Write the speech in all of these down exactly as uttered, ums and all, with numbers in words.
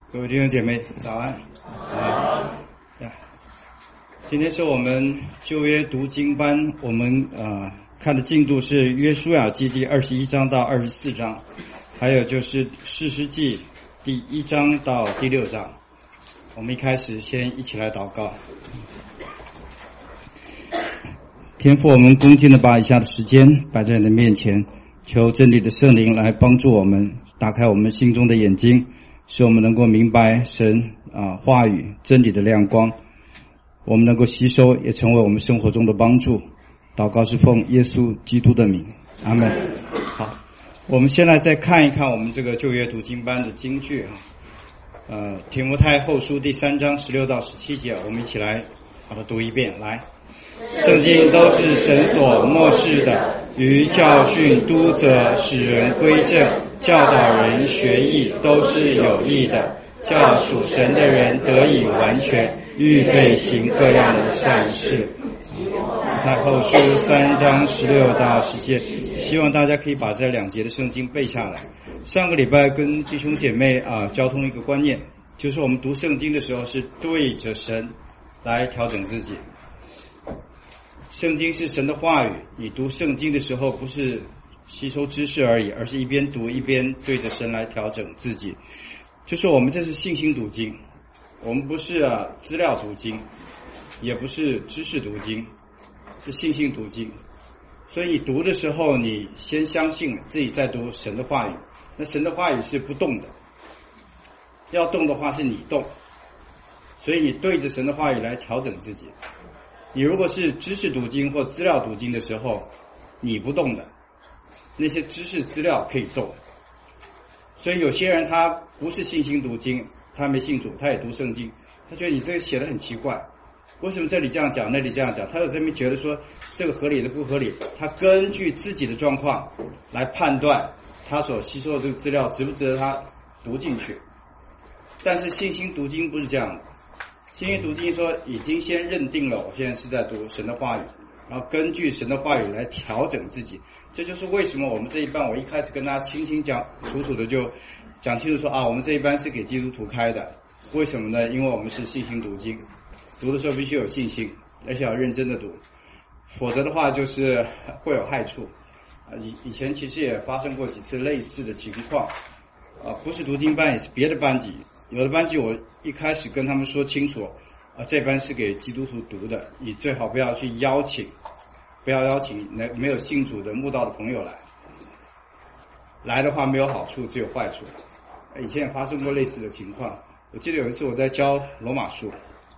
各位弟兄姐妹，早安！啊，今天是我们旧约读经班，我们呃看的进度是约书亚记第二十一章到二十四章，还有就是士师记第一章到第六章。我们一开始先一起来祷告。天父，我们恭敬的把以下的时间摆在你的面前，求真理的圣灵来帮助我们，打开我们心中的眼睛，使我们能够明白神啊话语真理的亮光，我们能够吸收，也成为我们生活中的帮助。祷告是奉耶稣基督的名，阿们。好，我们现在再看一看我们这个旧约读经班的经句啊，呃，提摩太后书第三章十六到十七节，我们一起来把它读一遍。来，圣经都是神所默示的，于教训、督责、使人归正、教导人学义，都是有益的，叫属神的人得以完全，预备行各样的善事。太后书三章十六到十节，希望大家可以把这两节的圣经背下来。上个礼拜跟弟兄姐妹啊交通一个观念，就是我们读圣经的时候是对着神来调整自己。圣经是神的话语，你读圣经的时候不是吸收知识而已，而是一边读一边对着神来调整自己。就是我们这是信心读经，我们不是啊资料读经，也不是知识读经，是信心读经。所以你读的时候，你先相信自己在读神的话语，那神的话语是不动的，要动的话是你动，所以你对着神的话语来调整自己。你如果是知识读经或资料读经的时候，你不动的，那些知识资料可以动。所以有些人他不是信心读经，他没信主，他也读圣经，他觉得你这个写的很奇怪，为什么这里这样讲那里这样讲，他有这么觉得说这个合理的不合理，他根据自己的状况来判断他所吸收的这个资料值不值得他读进去。但是信心读经不是这样的，信心读经说已经先认定了我现在是在读神的话语，然后根据神的话语来调整自己。这就是为什么我们这一班我一开始跟大家清清讲楚楚的就讲清楚说啊，我们这一班是给基督徒开的。为什么呢？因为我们是信心读经，读的时候必须有信心，而且要认真的读，否则的话就是会有害处。以以前其实也发生过几次类似的情况啊，不是读经班也是别的班级，有的班级我一开始跟他们说清楚啊，这班是给基督徒读的，你最好不要去邀请，不要邀请没有信主的慕道的朋友来，来的话没有好处，只有坏处。以前也发生过类似的情况。我记得有一次我在教罗马书，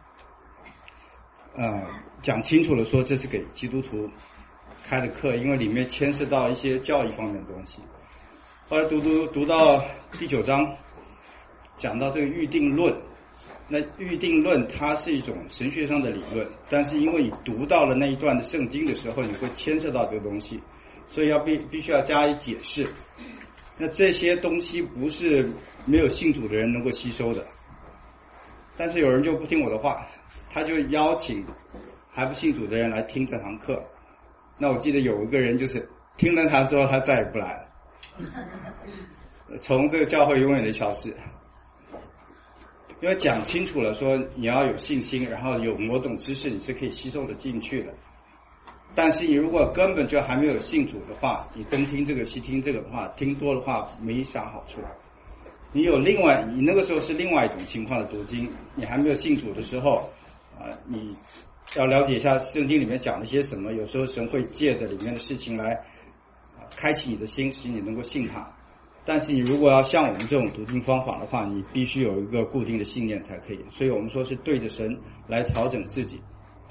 呃，讲清楚了说这是给基督徒开的课，因为里面牵涉到一些教义方面的东西。后来读读读到第九章，讲到这个预定论。那预定论它是一种神学上的理论，但是因为你读到了那一段的圣经的时候，你会牵涉到这个东西，所以要必必须要加以解释。那这些东西不是没有信主的人能够吸收的，但是有人就不听我的话，他就邀请还不信主的人来听这堂课。那我记得有一个人就是听了他之后他再也不来了，从这个教会永远的消失。因为讲清楚了说你要有信心，然后有某种知识你是可以吸收的进去的，但是你如果根本就还没有信主的话，你东听这个西听这个的话，听多的话没啥好处。你有另外你那个时候是另外一种情况的读经，你还没有信主的时候啊、呃，你要了解一下圣经里面讲了些什么，有时候神会借着里面的事情来、呃、开启你的心，使你能够信他。但是你如果要像我们这种读经方法的话，你必须有一个固定的信念才可以。所以我们说是对着神来调整自己。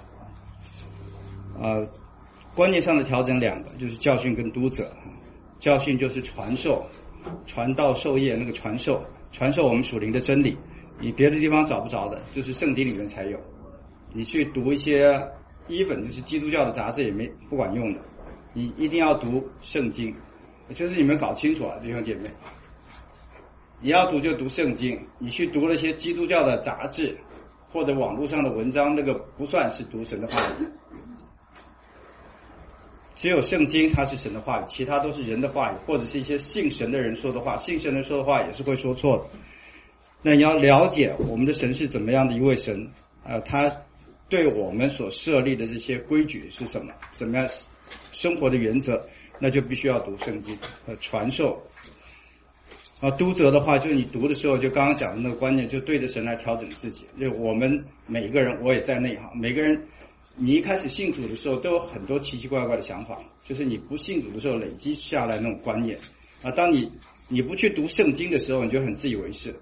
呃，观念上的调整两个，就是教训跟督责。教训就是传授，传道授业那个传授，传授我们属灵的真理，你别的地方找不着的，就是圣经里面才有。你去读一些even就是基督教的杂志也没不管用的，你一定要读圣经。就是你们搞清楚啊，弟兄姐妹，你要读就读圣经，你去读那些基督教的杂志或者网络上的文章，那个不算是读神的话语。只有圣经它是神的话语，其他都是人的话语，或者是一些信神的人说的话，信神的人说的话也是会说错的。 那你要了解我们的神是怎么样的一位神，呃，他对我们所设立的这些规矩是什么，怎么样生活的原则，那就必须要读圣经和传授。啊，督责的话，就是你读的时候，就刚刚讲的那个观念，就对着神来调整自己。就我们每一个人，我也在内哈，每个人，你一开始信主的时候，都有很多奇奇怪怪的想法，就是你不信主的时候累积下来那种观念啊。当你你不去读圣经的时候，你就很自以为是。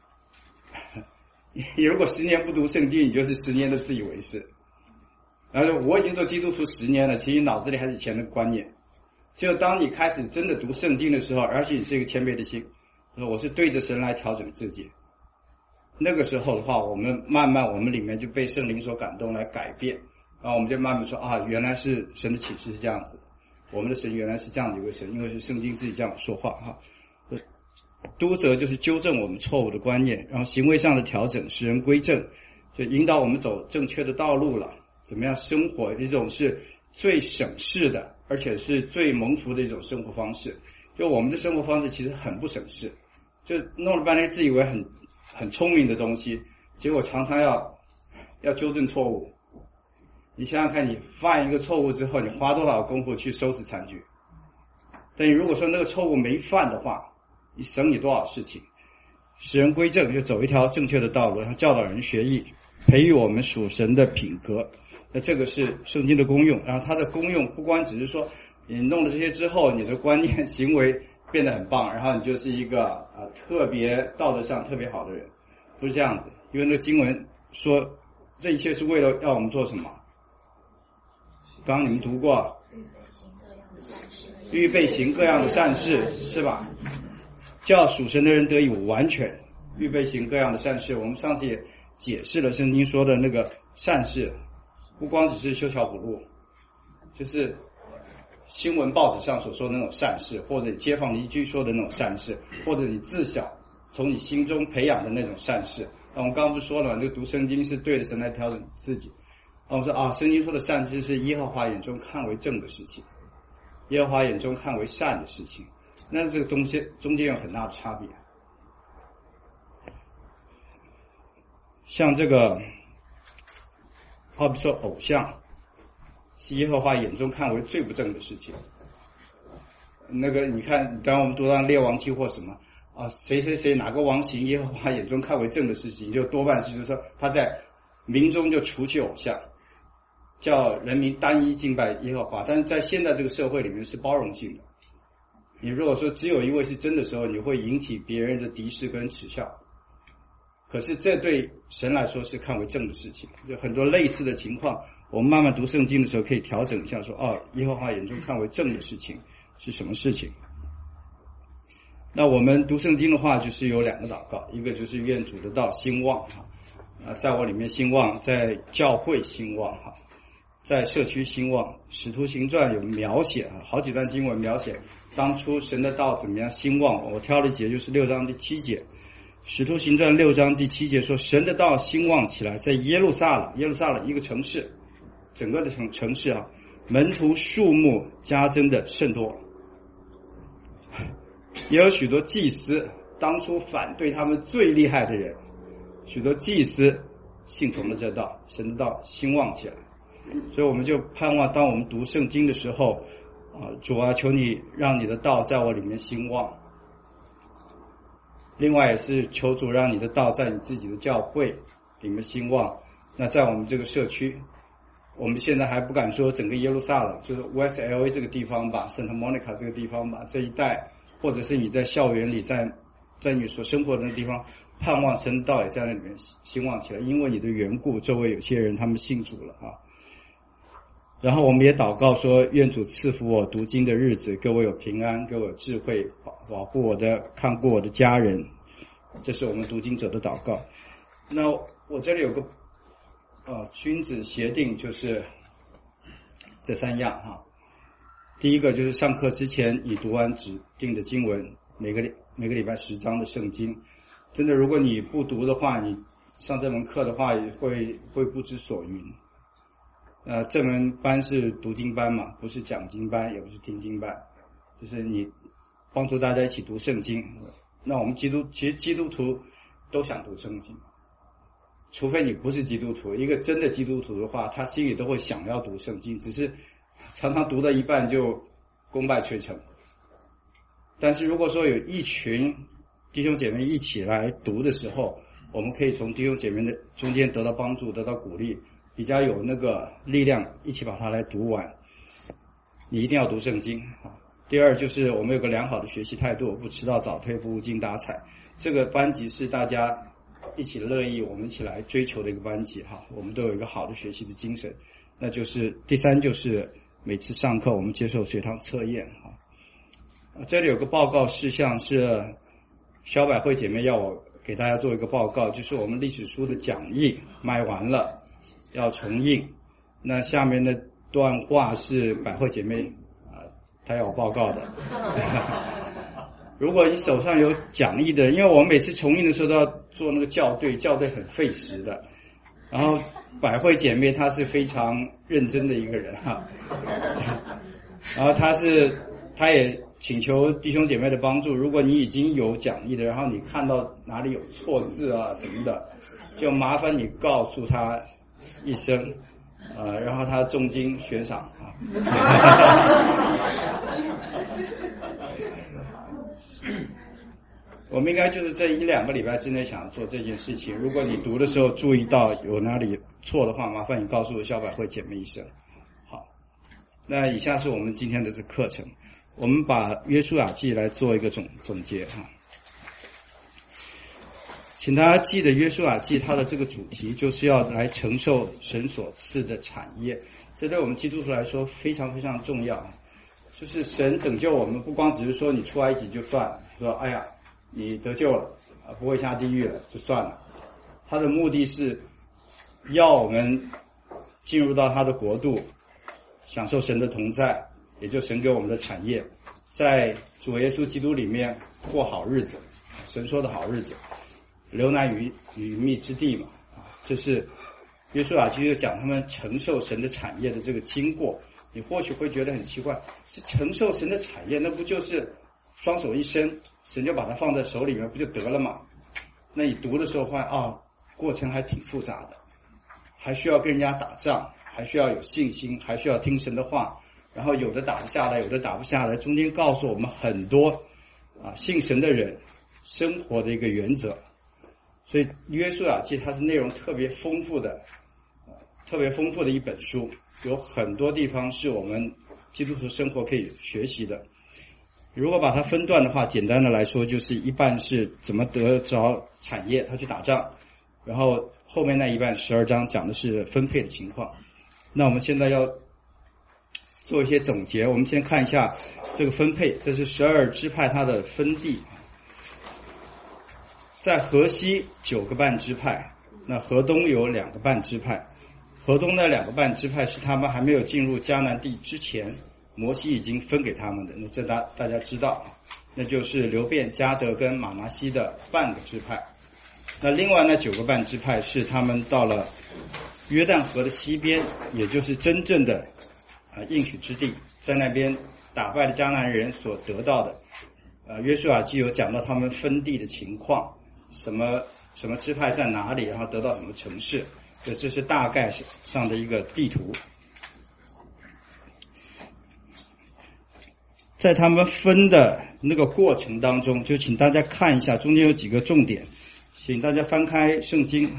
你如果十年不读圣经，你就是十年的自以为是。然后我已经做基督徒十年了，其实脑子里还是以前的观念。只有当你开始真的读圣经的时候，而且你是一个谦卑的心，我是对着神来调整自己。那个时候的话，我们慢慢我们里面就被圣灵所感动来改变，然后我们就慢慢说啊，原来是神的启示是这样子，我们的神原来是这样的一位神，因为是圣经自己这样说话哈。督责就是纠正我们错误的观念，然后行为上的调整，使人归正，就引导我们走正确的道路了。怎么样生活，一种是最省事的，而且是最蒙福的一种生活方式。就我们的生活方式其实很不省事，就弄了半天自以为很很聪明的东西，结果常常要要纠正错误。你想想看，你犯一个错误之后，你花多少功夫去收拾残局？但你如果说那个错误没犯的话，你省你多少事情？使人归正，就走一条正确的道路，然后教导人学艺，培育我们属神的品格。那这个是圣经的功用，然后它的功用不光只是说你弄了这些之后，你的观念行为变得很棒，然后你就是一个啊、呃、特别道德上特别好的人，不是这样子。因为那个经文说，这一切是为了要我们做什么？刚刚你们读过，预备行各样的善事，是吧？叫属神的人得以完全，预备行各样的善事。我们上次也解释了圣经说的那个善事，不光只是修桥补路，就是新闻报纸上所说的那种善事，或者街坊邻居说的那种善事，或者你自小从你心中培养的那种善事。那我们刚刚不是说了，就读圣经是对着神来调整自己。那我说啊，圣经说的善事是耶和华眼中看为正的事情，耶和华眼中看为善的事情，那这个东西中间有很大的差别。像这个好比说偶像，是耶和华眼中看为最不正的事情。那个你看，当我们读到列王记或什么啊，谁谁谁哪个王行耶和华眼中看为正的事情，就多半是就是说他在民中就除去偶像，叫人民单一敬拜耶和华。但是在现在这个社会里面是包容性的，你如果说只有一位是真的时候，你会引起别人的敌视跟耻笑。可是这对神来说是看为正的事情，有很多类似的情况，我们慢慢读圣经的时候可以调整一下说，哦，耶和华眼中看为正的事情是什么事情。那我们读圣经的话就是有两个祷告，一个就是愿主的道兴旺哈，啊，在我里面兴旺，在教会兴旺哈，在社区兴旺。使徒行传有描写啊，好几段经文描写当初神的道怎么样兴旺，我挑了一节，就是六章第七节。使徒行传六章第七节说，神的道兴旺起来，在耶路撒冷，耶路撒冷一个城市，整个的城城市啊，门徒数目加增的甚多。也有许多祭司，当初反对他们最厉害的人，许多祭司信从了这道，神的道兴旺起来。所以我们就盼望，当我们读圣经的时候啊，主啊，求你让你的道在我里面兴旺。另外也是求主让你的道在你自己的教会里面兴旺。那在我们这个社区，我们现在还不敢说整个耶路撒冷，就是 West L A 这个地方吧， Santa Monica 这个地方吧，这一带，或者是你在校园里，在在你所生活的那个地方，盼望神道也在那里面兴旺起来，因为你的缘故，周围有些人他们信主了啊。然后我们也祷告说，愿主赐福我读经的日子，给我有平安，给我有智慧，保护我的看顾我的家人。这是我们读经者的祷告。那我这里有个呃君子协定，就是这三样哈。第一个就是上课之前你读完指定的经文，每个每个礼拜十章的圣经。真的，如果你不读的话，你上这门课的话也会会不知所云。呃，这门班是读经班嘛，不是讲经班，也不是听经班，就是你帮助大家一起读圣经。那我们基督其实基督徒都想读圣经，除非你不是基督徒。一个真的基督徒的话，他心里都会想要读圣经，只是常常读到一半就功败垂成。但是如果说有一群弟兄姐妹一起来读的时候，我们可以从弟兄姐妹的中间得到帮助，得到鼓励，比较有那个力量一起把它来读完。你一定要读圣经啊。第二就是我们有个良好的学习态度，不迟到早退，不无精打采。这个班级是大家一起乐意我们一起来追求的一个班级哈，我们都有一个好的学习的精神。那就是第三就是每次上课我们接受学堂测验哈。这里有个报告事项是小百会姐妹要我给大家做一个报告，就是我们历史书的讲义卖完了，要重印。那下面的段话是百会姐妹啊、呃，她要我报告的。如果你手上有讲义的，因为我们每次重印的时候都要做那个校对，校对很费时的。然后百会姐妹她是非常认真的一个人哈，然后她是她也请求弟兄姐妹的帮助，如果你已经有讲义的，然后你看到哪里有错字啊什么的，就麻烦你告诉他一声，呃，然后他重金悬赏啊。我们应该就是这一两个礼拜之内想做这件事情，如果你读的时候注意到有哪里错的话，麻烦你告诉小百会姐妹一声。好，那以下是我们今天的这课程，我们把约书亚记来做一个总总结哈。请大家记得约书亚记它的这个主题就是要来承受神所赐的产业，这对我们基督徒来说非常非常重要。就是神拯救我们，不光只是说你出埃及就算了，说哎呀你得救了啊，不会下地狱了就算了。他的目的是要我们进入到他的国度，享受神的同在，也就神给我们的产业，在主耶稣基督里面过好日子，神说的好日子，流奶与与蜜之地嘛，啊，这是约书亚记就讲他们承受神的产业的这个经过。你或许会觉得很奇怪，这承受神的产业，那不就是双手一伸，神就把它放在手里面不就得了吗？那你读的时候发现啊，过程还挺复杂的，还需要跟人家打仗，还需要有信心，还需要听神的话，然后有的打不下来，有的打不下来，中间告诉我们很多啊信神的人生活的一个原则。所以约书亚记它是内容特别丰富的，特别丰富的一本书，有很多地方是我们基督徒生活可以学习的。如果把它分段的话，简单的来说就是一半是怎么得着产业，他去打仗，然后后面那一半十二章讲的是分配的情况。那我们现在要做一些总结，我们先看一下这个分配，这是十二支派它的分地。在河西九个半支派，那河东有两个半支派，河东那两个半支派是他们还没有进入迦南地之前摩西已经分给他们的，那这大大家知道，那就是流便、迦得跟马拿西的半个支派。那另外那九个半支派是他们到了约旦河的西边，也就是真正的啊应许之地，在那边打败了迦南人所得到的。呃，约书亚记有讲到他们分地的情况，什么什么支派在哪里，然后得到什么城市，这这是大概上的一个地图。在他们分的那个过程当中，就请大家看一下，中间有几个重点，请大家翻开圣经，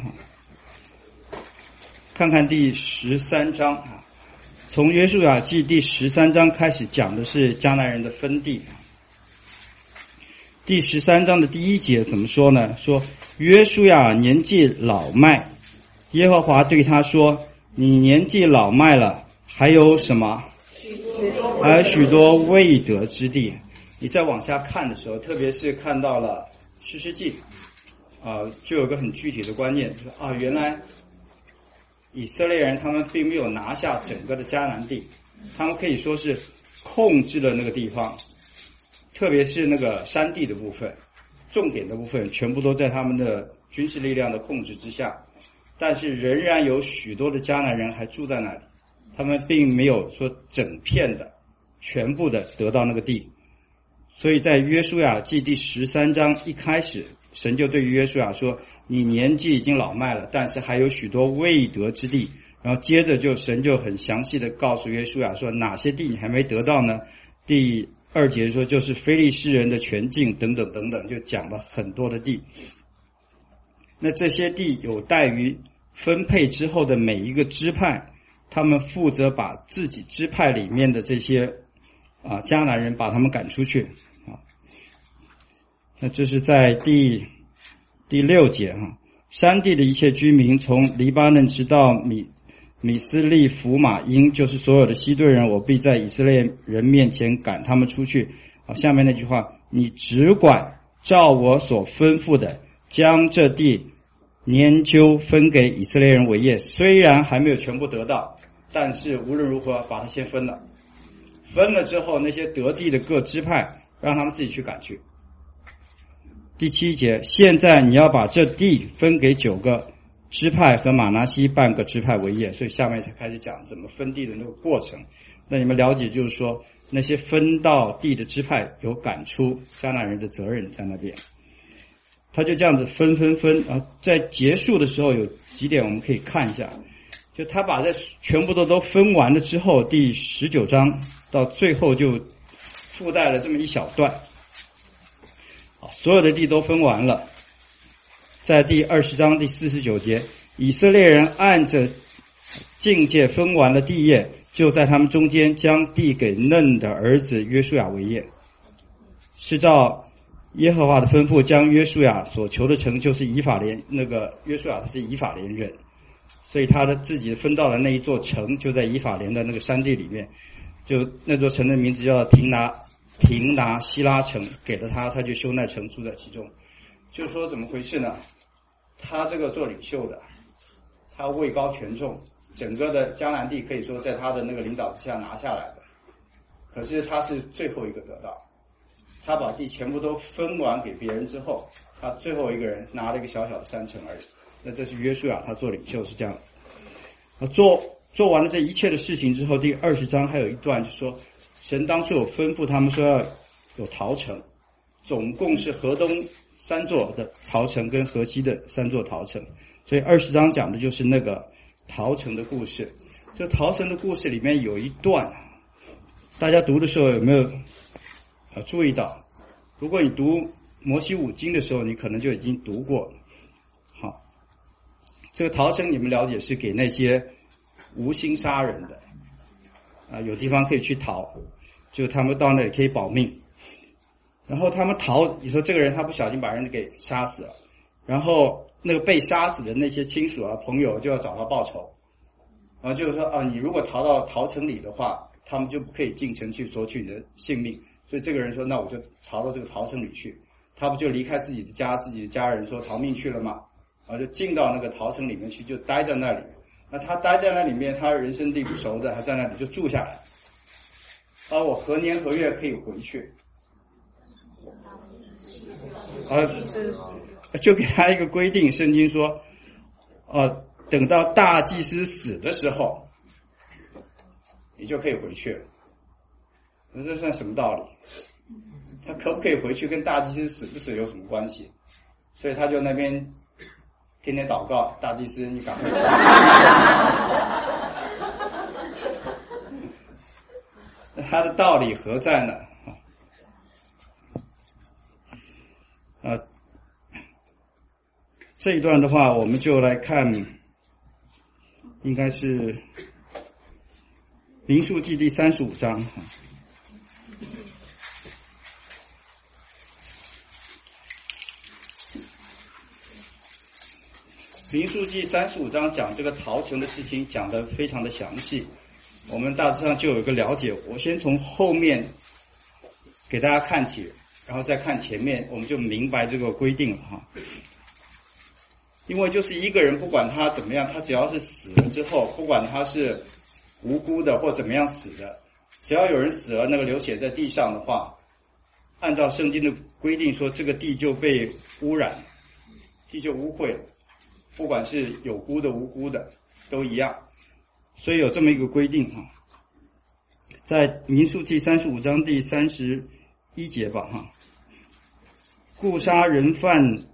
看看第十三章啊。从约书亚记第十三章开始讲的是迦南人的分地。第十三章的第一节怎么说呢？说约书亚年纪老迈，耶和华对他说：你年纪老迈了，还有什么？还有许多未得之地。你再往下看的时候，特别是看到了士师记啊、呃，就有个很具体的观念，就是啊，原来以色列人他们并没有拿下整个的迦南地，他们可以说是控制了那个地方，特别是那个山地的部分，重点的部分全部都在他们的军事力量的控制之下，但是仍然有许多的迦南人还住在那里，他们并没有说整片的全部的得到那个地。所以在约书亚记第十三章一开始神就对于约书亚说，你年纪已经老迈了，但是还有许多未得之地。然后接着就神就很详细的告诉约书亚说，哪些地你还没得到呢？第二节说就是非利士人的全境等等等等，就讲了很多的地。那这些地有待于分配之后的每一个支派，他们负责把自己支派里面的这些啊迦南人把他们赶出去啊。那这是在第第六节哈、啊，山地的一切居民，从黎巴嫩直到米米斯利弗马因，就是所有的西顿人，我必在以色列人面前赶他们出去。好，下面那句话，你只管照我所吩咐的，将这地研究分给以色列人为业。虽然还没有全部得到，但是无论如何把它先分了。分了之后，那些得地的各支派，让他们自己去赶去。第七节，现在你要把这地分给九个支派和马拿西半个支派为业，所以下面才开始讲怎么分地的那个过程。那你们了解就是说，那些分到地的支派有赶出迦南人的责任在那边。他就这样子分分分啊，在结束的时候有几点我们可以看一下，就他把这全部都都分完了之后，第十九章到最后就附带了这么一小段。所有的地都分完了，在第二十章第四十九节，以色列人按着境界分完了地业，就在他们中间将地给嫩的儿子约书亚为业，是照耶和华的吩咐，将约书亚所求的城，就是以法莲，那个约书亚他是以法莲人，所以他的自己分到的那一座城就在以法莲的那个山地里面，就那座城的名字叫亭拿亭拿希拉城，给了他，他就修那城，住在其中。就是说怎么回事呢？他这个做领袖的，他位高权重，整个的迦南地可以说在他的那个领导之下拿下来的，可是他是最后一个得到，他把地全部都分完给别人之后，他最后一个人拿了一个小小的山城而已。那这是约书亚，他做领袖是这样子。做做完了这一切的事情之后，第二十章还有一段就说，神当初有吩咐他们说要有逃城，总共是河东三座的逃城跟河西的三座逃城，所以二十章讲的就是那个逃城的故事。这逃城的故事里面有一段，大家读的时候有没有啊注意到？如果你读摩西五经的时候，你可能就已经读过了。好，这个逃城你们了解是给那些无心杀人的啊，有地方可以去逃，就他们到那里可以保命。然后他们逃，你说这个人他不小心把人给杀死了，然后那个被杀死的那些亲属啊朋友就要找他报仇，然后就是说啊，你如果逃到逃城里的话，他们就不可以进城去索取你的性命，所以这个人说，那我就逃到这个逃城里去，他不就离开自己的家，自己的家人说逃命去了吗？然后就进到那个逃城里面去，就待在那里。那他待在那里面，他人生地不熟的，他在那里就住下来。啊，我何年何月可以回去？啊，就给他一个规定，圣经说，呃，等到大祭司死的时候，你就可以回去了。那这算什么道理？他可不可以回去跟大祭司死不死有什么关系？所以他就那边天天祷告，大祭司你赶快死。那他的道理何在呢？啊，这一段的话，我们就来看，应该是民数记第三十五章。民数记三十五章讲这个逃城的事情，讲得非常的详细，我们大致上就有一个了解。我先从后面给大家看起，然后再看前面，我们就明白这个规定了哈。因为就是一个人不管他怎么样，他只要是死了之后，不管他是无辜的或怎么样死的，只要有人死了，那个流血在地上的话，按照圣经的规定说，这个地就被污染，地就污秽了，不管是有辜的无辜的都一样，所以有这么一个规定哈。在民数记三十五章第三十一节吧哈，故杀人犯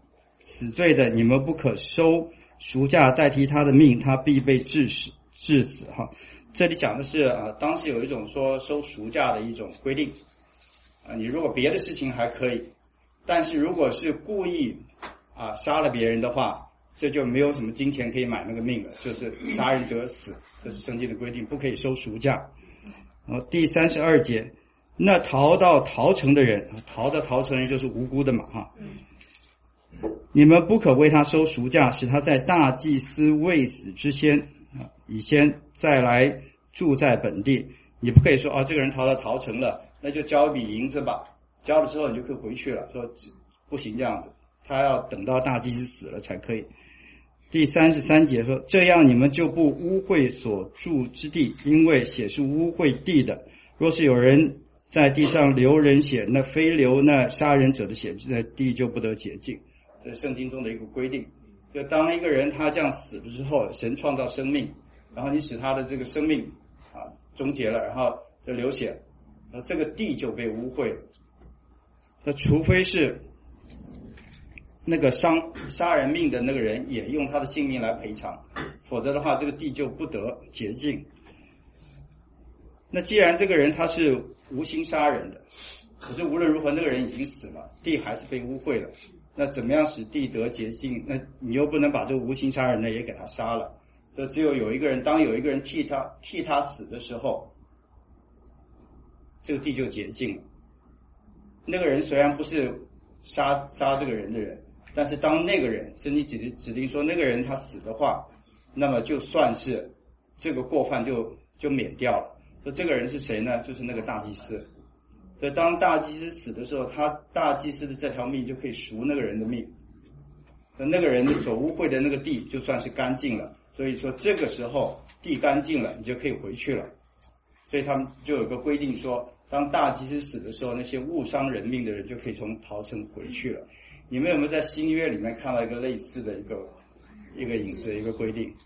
死罪的，你们不可收赎价代替他的命，他必被致死致死哈。这里讲的是啊，当时有一种说收赎价的一种规定啊，你如果别的事情还可以，但是如果是故意啊杀了别人的话，这就没有什么金钱可以买那个命了，就是杀人者死，这是圣经的规定，不可以收赎价。然后第三十二节，那逃到逃城的人，逃到逃城人就是无辜的嘛哈，你们不可为他收赎价，使他在大祭司未死之先以先再来住在本地。你不可以说啊，这个人逃到逃城了，那就交一笔银子吧，交了之后你就可以回去了，说不行这样子，他要等到大祭司死了才可以。第三十三节说，这样你们就不污秽所住之地，因为血是污秽地的。若是有人在地上流人血，那非流那杀人者的血，那地就不得洁净。这是圣经中的一个规定。就当一个人他这样死了之后，神创造生命，然后你使他的这个生命啊终结了，然后就流血，那这个地就被污秽了。那除非是那个伤杀人命的那个人也用他的性命来赔偿，否则的话这个地就不得洁净。那既然这个人他是无心杀人的，可是无论如何那个人已经死了，地还是被污秽了，那怎么样使地得洁净？那你又不能把这个无心杀人的也给他杀了，所以只有有一个人，当有一个人替他替他死的时候，这个地就洁净了。那个人虽然不是杀杀这个人的人，但是当那个人圣经指指定说那个人他死的话，那么就算是这个过犯就就免掉了。所以这个人是谁呢？就是那个大祭司。所以当大祭司死的时候，他大祭司的这条命就可以赎那个人的命，那个人所污秽的那个地就算是干净了。所以说这个时候地干净了，你就可以回去了。所以他们就有个规定说，当大祭司死的时候，那些误伤人命的人就可以从逃城回去了。你们有没有在新约里面看到一个类似的一个一个影子，一个规定？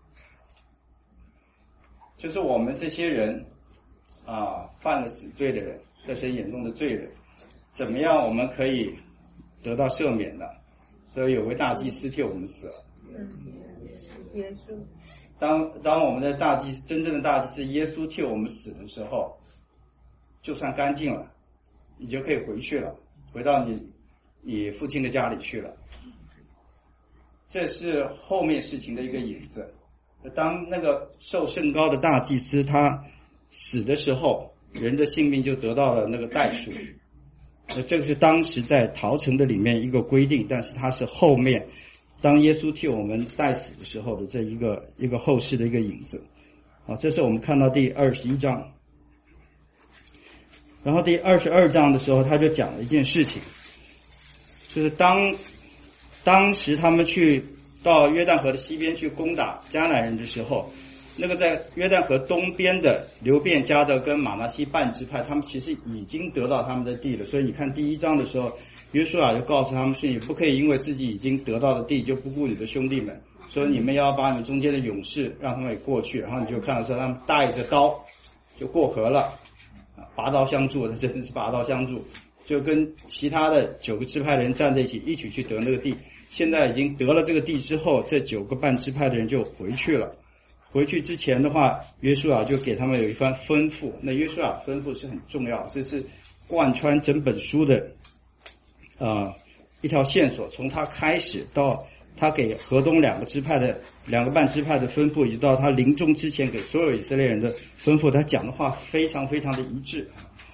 就是我们这些人啊，犯了死罪的人，在神眼中的罪人，怎么样我们可以得到赦免呢？所以有位大祭司替我们死了。 耶稣。 当当我们的大祭司，真正的大祭司耶稣替我们死的时候，就算干净了，你就可以回去了，回到你你父亲的家里去了。这是后面事情的一个影子。当那个受圣膏的大祭司他死的时候，人的性命就得到了那个代赎。那这个是当时在逃城的里面一个规定，但是它是后面当耶稣替我们代死的时候的这一个一个后世的一个影子。好，这是我们看到第二十一章。然后第二十二章的时候，他就讲了一件事情，就是当当时他们去到约旦河的西边去攻打迦南人的时候，那个在约旦河东边的流便、迦得跟马拿西半支派，他们其实已经得到他们的地了。所以你看第一章的时候，约书亚就告诉他们说，你不可以因为自己已经得到的地就不顾你的兄弟们，所以你们要把你们中间的勇士让他们也过去。然后你就看到说他们带着刀就过河了，拔刀相助，他真的是拔刀相助，就跟其他的九个支派的人站在一起，一起去得那个地。现在已经得了这个地之后，这九个半支派的人就回去了。回去之前的话，约书亚就给他们有一番吩咐。那约书亚吩咐是很重要，这是贯穿整本书的呃一条线索，从他开始到他给河东两个支派的两个半支派的吩咐，以及到他临终之前给所有以色列人的吩咐，他讲的话非常非常的一致。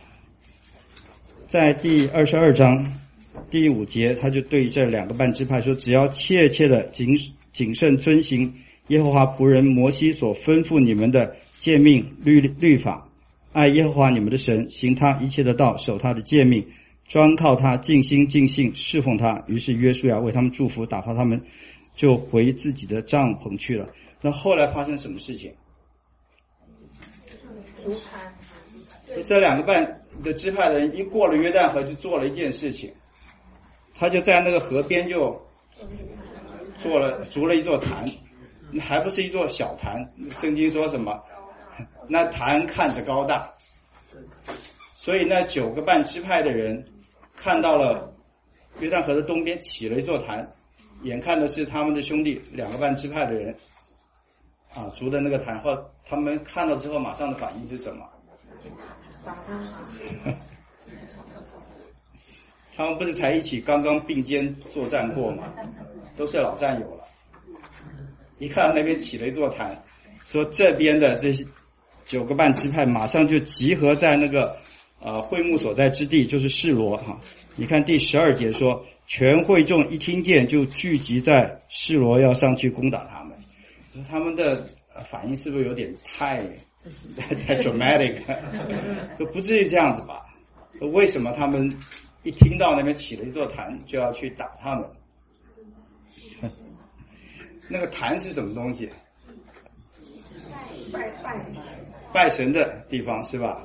在第二十二章第五节，他就对这两个半支派说，只要切切的谨谨慎遵行耶和华仆人摩西所吩咐你们的诫命律律法，爱耶和华你们的神，行他一切的道，守他的诫命，专靠他，尽心尽性侍奉他。于是约书亚为他们祝福，打发他们就回自己的帐篷去了。那后来发生什么事情？这两个半的支派的人一过了约旦河，就做了一件事情，他就在那个河边就做了筑了一座坛，还不是一座小坛，圣经说什么？那坛看着高大，所以那九个半支派的人看到了约旦河的东边起了一座坛， 眼看的是他们的兄弟两个半支派的人啊筑的那个坛，后他们看到之后马上的反应是什么？ 打他。 他们不是才一起刚刚并肩作战过吗？都是老战友了。一看到那边起了一座坛，说这边的这些九个半支派马上就集合在那个呃会幕所在之地，就是示罗哈。你看第十二节说，全会众一听见就聚集在示罗，要上去攻打他们。他们的反应是不是有点太太 dramatic？ 不至于这样子吧？为什么他们一听到那边起了一座坛就要去打他们？那个坛是什么东西？ 拜拜拜神的地方是吧？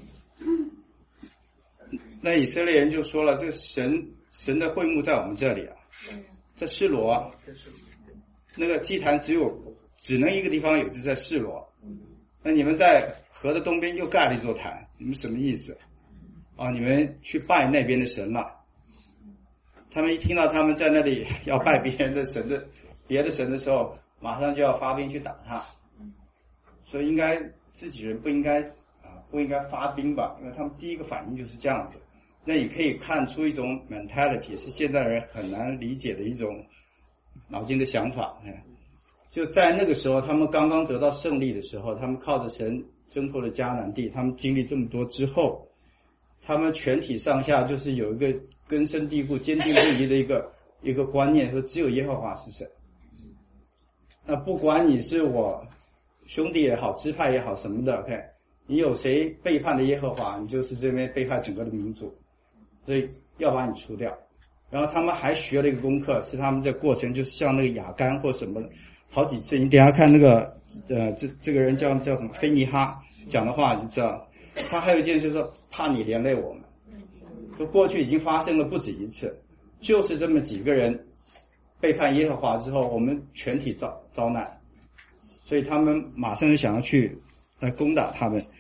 那以色列人就说了，这个神神的会幕在我们这里啊，在示罗啊，那个祭坛只有只能一个地方有，就在示罗。那你们在河的东边又盖了一座坛，你们什么意思啊？你们去拜那边的神了。他们一听到他们在那里要拜别人的神的别的神的时候，马上就要发兵去打他。所以应该自己人不应该啊不应该发兵吧，因为他们第一个反应就是这样子。那你可以看出一种 mentality 是现代人很难理解的一种脑筋的想法。就在那个时候，他们刚刚得到胜利的时候，他们靠着神征服了迦南地，他们经历这么多之后，他们全体上下就是有一个根深蒂固、坚定不移的一个一个观念，说只有耶和华是神。那不管你是我兄弟也好，支派也好什么的 ，OK， 你有谁背叛了耶和华，你就是这边背叛整个的民族，所以要把你除掉。然后他们还学了一个功课，是他们这过程就是像那个亚干或什么的，好几次。你等一下看那个呃，这这个人叫叫什么菲尼哈讲的话，你知道，他还有一件就是说怕你连累我们，就过去已经发生了不止一次，就是这么几个人背叛耶和华之后，我们全体遭遭难。所以他们马上就想要去来攻打他们。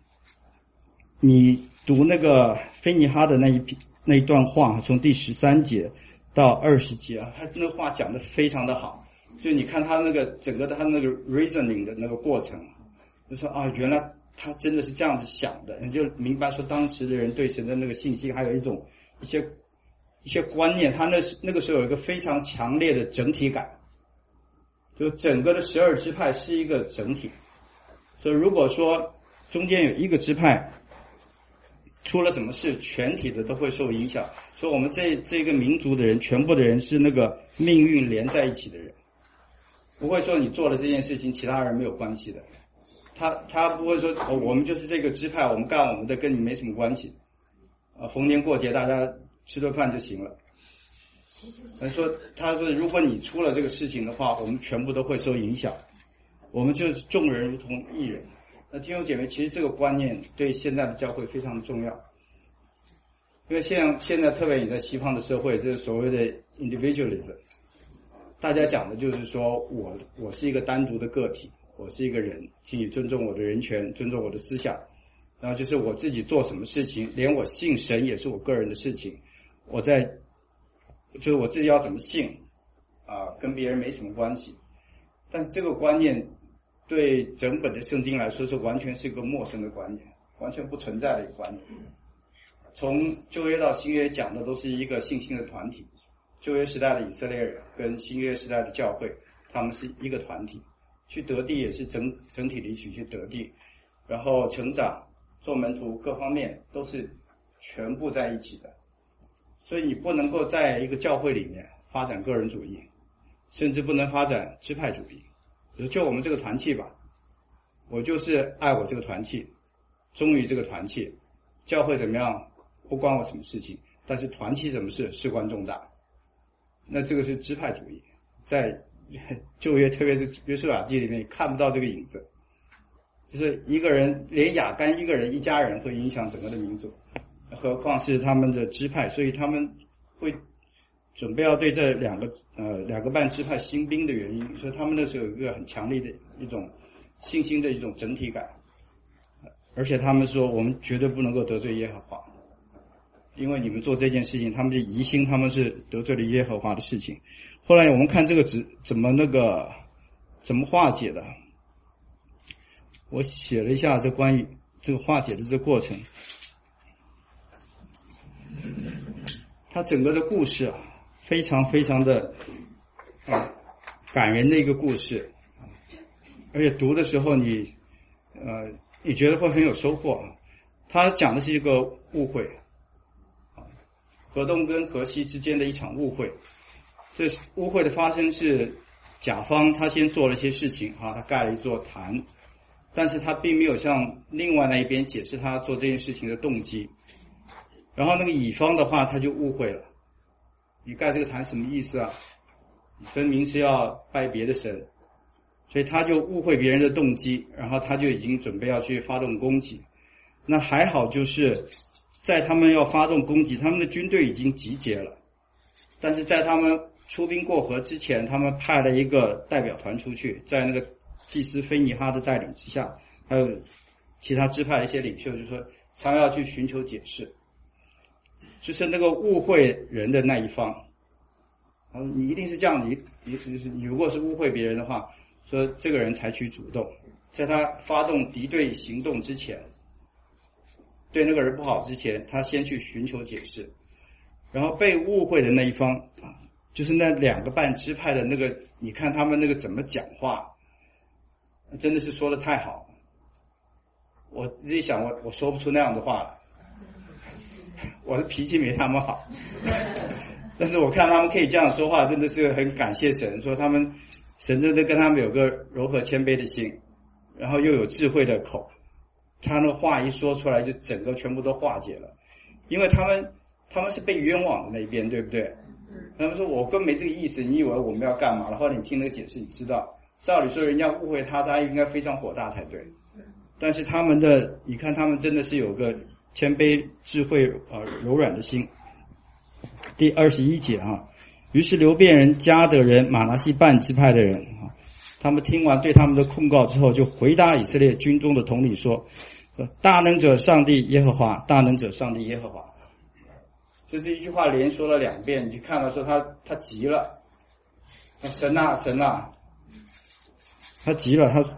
你读那个菲尼哈的那一批那一段话，从第十三节到二十节啊，他那话讲得非常的好。就你看他那个整个的他那个 reasoning 的那个过程，就说啊，原来他真的是这样子想的，你就明白说当时的人对神的那个信心，还有一种一些一些观念，他那那个时候有一个非常强烈的整体感。就整个的十二支派是一个整体，所以如果说中间有一个支派出了什么事，全体的都会受影响。所以我们这这个民族的人，全部的人是那个命运连在一起的人，不会说你做了这件事情，其他人没有关系的。他他不会说、哦、我们就是这个支派，我们干我们的，跟你没什么关系。啊，逢年过节大家吃顿饭就行了。他说他说如果你出了这个事情的话，我们全部都会受影响，我们就是众人如同一人。那弟兄姐妹，其实这个观念对现在的教会非常重要，因为现现在特别也在西方的社会，这是所谓的 individualism， 大家讲的就是说我我是一个单独的个体，我是一个人，请你尊重我的人权，尊重我的思想，然后就是我自己做什么事情，连我信神也是我个人的事情，我在就是我自己要怎么信啊，跟别人没什么关系。但是这个观念对整本的圣经来说是完全是一个陌生的观念，完全不存在的一个观念。从旧约到新约讲的都是一个信心的团体，旧约时代的以色列人跟新约时代的教会，他们是一个团体，去得地也是整整体的一起去得地，然后成长做门徒各方面都是全部在一起的。所以你不能够在一个教会里面发展个人主义，甚至不能发展支派主义。就我们这个团契吧，我就是爱我这个团契，忠于这个团契，教会怎么样不关我什么事情，但是团契什么事事关重大。那这个是支派主义，在旧约特别是约书亚记里面看不到这个影子，就是一个人连亚干一个人一家人会影响整个的民族，何况是他们的支派。所以他们会准备要对这两个呃两个半支派兴兵的原因，所以他们那时候有一个很强烈的一种信心的一种整体感，而且他们说我们绝对不能够得罪耶和华，因为你们做这件事情，他们就疑心他们是得罪了耶和华的事情。 后来我们看这个怎怎么那个怎么化解的，我写了一下这关于这个化解的这个过程。它整个的故事啊，非常非常的啊感人的一个故事，而且读的时候你呃你觉得会很有收获。他讲的是一个误会，河东跟河西之间的一场误会。这误会的发生是甲方他先做了一些事情啊，他盖了一座坛，但是他并没有向另外那一边解释他做这件事情的动机。然后那个乙方的话他就误会了，你盖这个坛什么意思啊？你分明是要拜别的神，所以他就误会别人的动机，然后他就已经准备要去发动攻击。那还好，就是在他们要发动攻击，他们的军队已经集结了，但是在他们出兵过河之前，他们派了一个代表团出去，在那个祭司菲尼哈的带领之下，还有其他支派的一些领袖，就说他们要去寻求解释，就是那个误会人的那一方，你一定是这样，你你你如果是误会别人的话，说这个人采取主动，在他发动敌对行动之前，对那个人不好之前，他先去寻求解释，然后被误会的那一方啊，就是那两个半支派的那个，你看他们那个怎么讲话，真的是说的太好，我自己想我我说不出那样的话了，我的脾气没他们好，但是我看他们可以这样说话，真的是很感谢神，说他们神真的跟他们有个柔和谦卑的心，然后又有智慧的口，他那话一说出来，就整个全部都化解了。因为他们他们是被冤枉的那一边，对不对？他们说我根本没这个意思，你以为我们要干嘛？然后你听那个解释，你知道，照理说人家误会他，他应该非常火大才对。但是他们的，你看他们真的是有个谦卑、智慧、呃柔软的心。第二十一节啊，于是流便人、迦得人、马拿西半支派的人啊，他们听完对他们的控告之后，就回答以色列军中的统领说：大能者上帝耶和华，大能者上帝耶和华。就这一句话连说了两遍，你就看到说他他急了，他神啊神啊，他急了，他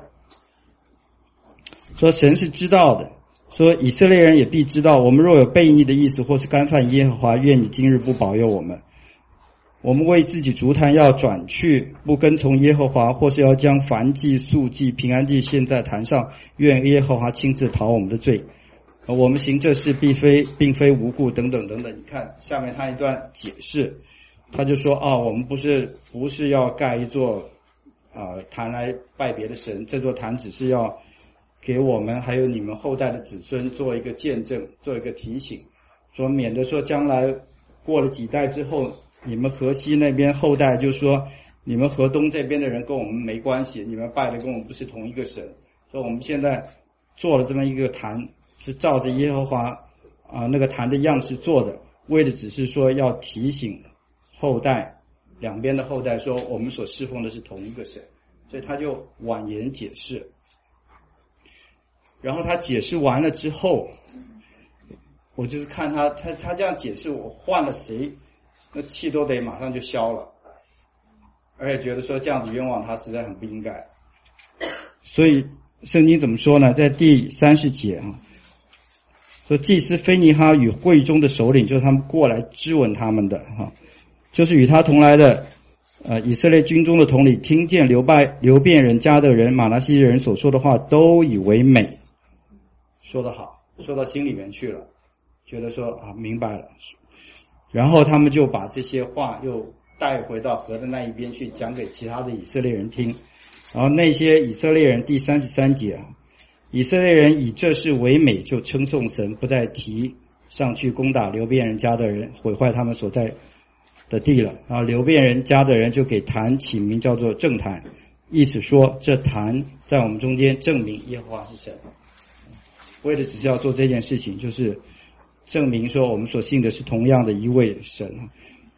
说神是知道的，说以色列人也必知道，我们若有悖逆的意思或是干犯耶和华，愿你今日不保佑我们。我们为自己烛坛要转去，不跟从耶和华，或是要将燔祭、素祭、平安祭献在坛上，愿耶和华亲自讨我们的罪。我们行这事并非并非无故，等等等等。你看下面他一段解释，他就说啊，我们不是不是要盖一座啊、呃、坛来拜别的神，这座坛只是要给我们还有你们后代的子孙做一个见证，做一个提醒，说免得说将来过了几代之后，你们河西那边后代就说你们河东这边的人跟我们没关系，你们拜的跟我们不是同一个神，所以我们现在做了这么一个坛，是照着耶和华啊那个坛的样式做的，为的只是说要提醒后代，两边的后代说我们所侍奉的是同一个神，所以他就婉言解释。然后他解释完了之后，我就是看他他他这样解释，我换了谁那气都得马上就消了，而且觉得说这样子冤枉他实在很不应该。所以圣经怎么说呢？在第三十节啊，说祭司菲尼哈与会中的首领，就是他们过来质问他们的哈，就是与他同来的呃以色列军中的统领，听见流拜流便人、迦得人、马拿西人所说的话，都以为美，说得好，说到心里面去了，觉得说啊明白了，然后他们就把这些话又带回到河的那一边去讲给其他的以色列人听。然后那些以色列人，第三十三节啊，以色列人以这事为美，就称颂神，不再提上去攻打流便人、迦得人，毁坏他们所在的地了。然后流便人、迦得人就给坛起名叫做正坛，意思说这坛在我们中间证明耶和华是神，为的只是要做这件事情，就是证明说我们所信的是同样的一位神。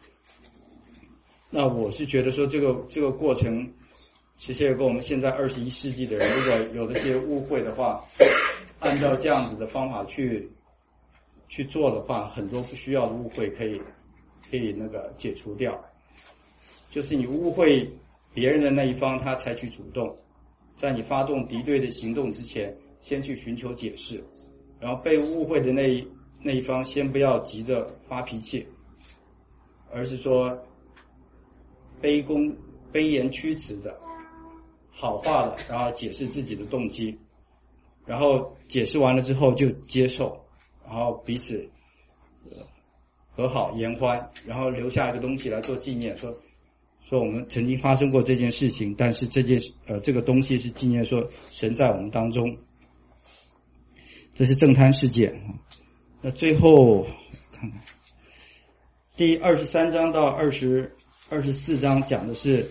那我是觉得说这个这个过程其实也跟我们现在二十一世纪的人，如果有那些误会的话，按照这样子的方法去去做的话，很多不需要的误会可以可以那个解除掉。 就是你误会别人的那一方，他采取主动，在你发动敌对的行动之前，先去寻求解释，然后被误会的那一那一方先不要急着发脾气，而是说卑躬卑言屈辞的好话的，然后解释自己的动机，然后解释完了之后就接受，然后彼此和好言欢，然后留下一个东西来做纪念，说说我们曾经发生过这件事情，但是这件呃这个东西是纪念说神在我们当中，这是正贪事件。那最后看看第二十三章到二十二十四章讲的是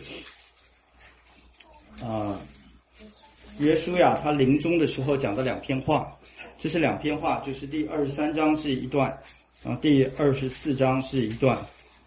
啊、呃、约书亚他临终的时候讲的两篇话，这是两篇话，就是第二十三章是一段，然后第二十四章是一段。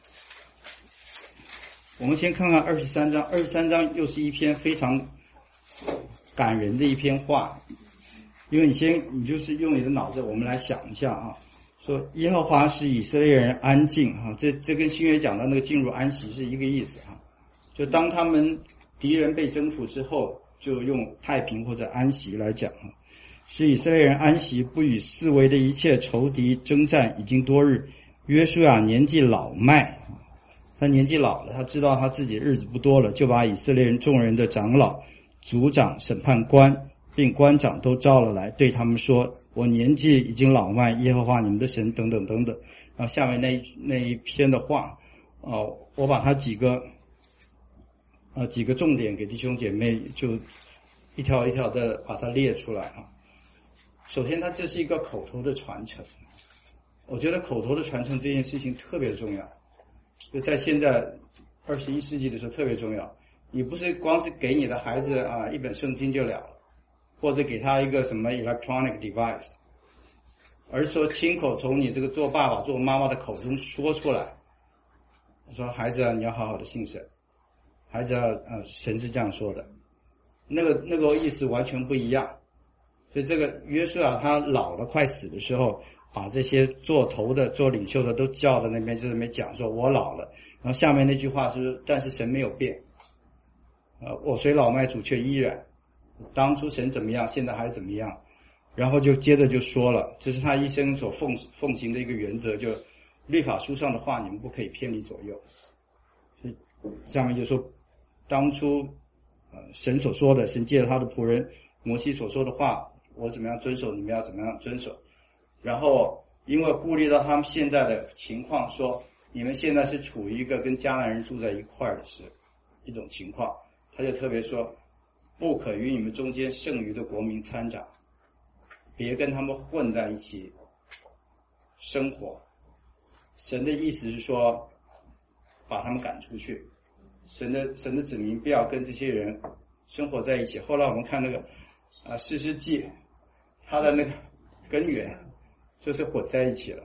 我们先看看二十三章，二十三章又是一篇非常感人的一篇话，因为你先你就是用你的脑子，我们来想一下啊，说耶和华使以色列人安静啊，这这跟新约讲的那个进入安息是一个意思啊，就当他们敌人被征服之后，就用太平或者安息来讲啊，使以色列人安息，不与四围的一切仇敌征战，已经多日。约书亚年纪老迈，他年纪老了，他知道他自己日子不多了，就把以色列人众人的长老、族长、审判官并官长都招了来，对他们说：我年纪已经老迈，耶和华你们的神等等等等。然后下面那一那一篇的话，呃，我把它几个呃几个重点给弟兄姐妹就一条一条的把它列出来啊。首先，它这是一个口头的传承，我觉得口头的传承这件事情特别重要，就在现在二十一世纪的时候特别重要。你不是光是给你的孩子啊一本圣经就了了，或者给他一个什么 electronic device， 而是说亲口从你这个做爸爸做妈妈的口中说出来，说孩子啊，你要好好的信神，孩子啊，呃，神是这样说的，那个那个意思完全不一样。所以这个约书亚他老了快死的时候，把这些做头的做领袖的都叫到那边，就在那边讲说我老了，然后下面那句话是但是神没有变，呃，我虽老迈主却依然，当初神怎么样现在还是怎么样，然后就接着就说了，这是他一生所奉奉行的一个原则，就律法书上的话你们不可以偏离左右。下面就说当初呃神所说的，神借着他的仆人摩西所说的话，我怎么样遵守，你们要怎么样遵守。然后因为顾虑到他们现在的情况，说你们现在是处于一个跟迦南人住在一块儿的是一种情况，他就特别说不可与你们中间剩余的国民参长，别跟他们混在一起生活。神的意思是说把他们赶出去，神的神的子民不要跟这些人生活在一起。后来我们看那个啊士师记，他的那个根源就是混在一起了，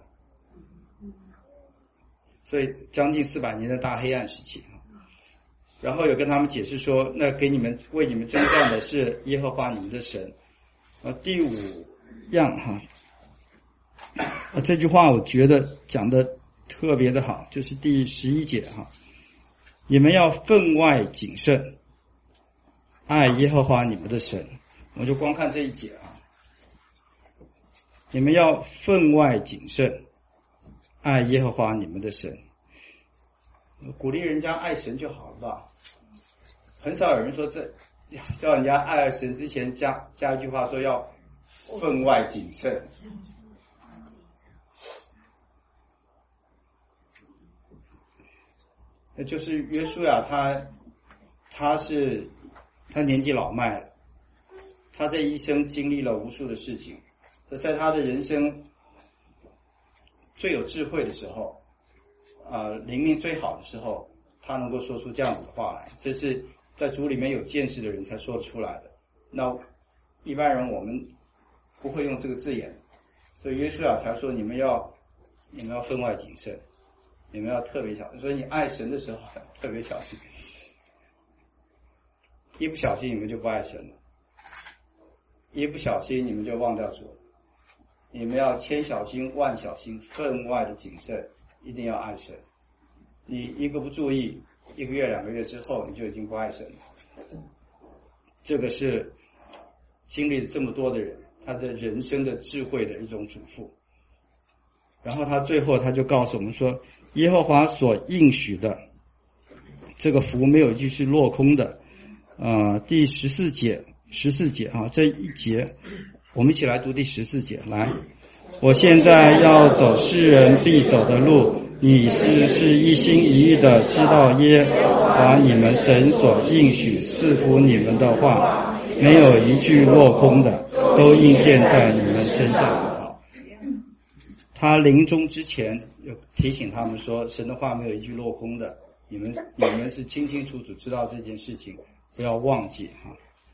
所以将近四百年的大黑暗时期。然后有跟他们解释说，那给你们为你们征战的是耶和华你们的神。啊，第五样哈，啊这句话我觉得讲的特别的好，就是第十一节哈，你们要分外谨慎，爱耶和华你们的神。我就光看这一节啊，你们要分外谨慎，爱耶和华你们的神。鼓励人家爱神就好了吧，很少有人说这叫人家爱神之前加加一句话说要分外谨慎。那就是约书亚他他是他年纪老迈了，他这一生经历了无数的事情，在他的人生最有智慧的时候啊、呃，灵命最好的时候，他能够说出这样子的话来，这是在主里面有见识的人才说得出来的。那一般人我们不会用这个字眼，所以约书亚才说你们要你们要分外谨慎，你们要特别小心。所以你爱神的时候特别小心，一不小心你们就不爱神了，一不小心你们就忘掉主了。你们要千小心万小心，分外的谨慎，一定要爱神。你一个不注意， 一个月两个月之后你就已经不爱神了。这个是经历了这么多的人，他的人生的智慧的一种嘱咐。然后他最后他就告诉我们说，耶和华所应许的这个福没有一句是落空的。呃，第十四节十四节啊，这一节我们一起来读第十四节。来，我现在要走世人必走的路，你是是一心一意的知道耶和华你们神所应许赐福你们的话，没有一句落空的，都应验在你们身上。他临终之前有提醒他们说，神的话没有一句落空的，你们你们是清清楚楚知道这件事情，不要忘记哈。